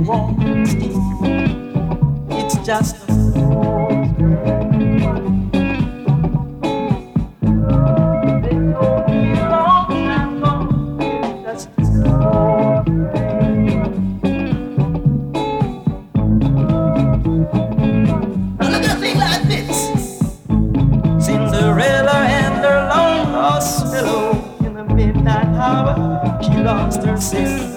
walking stick. It's just a rose. They told me a long time ago, it's just a rose. Now look at a thing like this. Cinderella and her long lost pillow in the midnight hour. She lost her silver.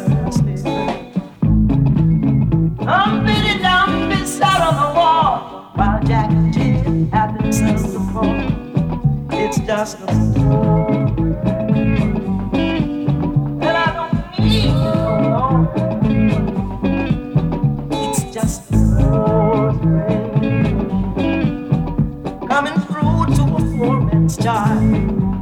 I'm sitting down beside on the wall while Jack and Jill had themselves a fall. It's just a fool, and I don't need no more. It's just a rose coming through to a poor man's child.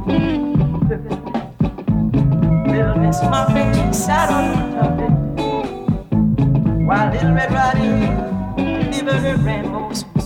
Little Miss Muffet sat on the tuffet while Little Red Riding Hood delivered her rainbow smile.